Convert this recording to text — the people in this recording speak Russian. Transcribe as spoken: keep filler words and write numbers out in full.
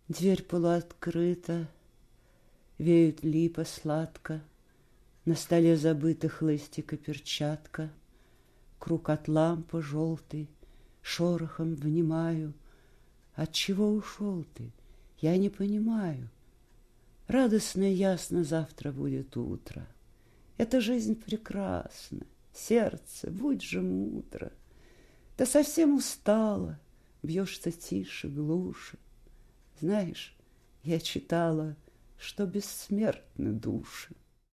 Дверь полуоткрыта, веют липа сладко, на столе забыта хлыстик и перчатка. Круг от лампы желтый, шорохом внимаю. Отчего ушел ты? Я не понимаю. Радостно и ясно завтра будет утро. Эта жизнь прекрасна. Сердце, будь же мудро. Ты совсем устала, бьешься тише, глуше. Знаешь, я читала, что бессмертны души.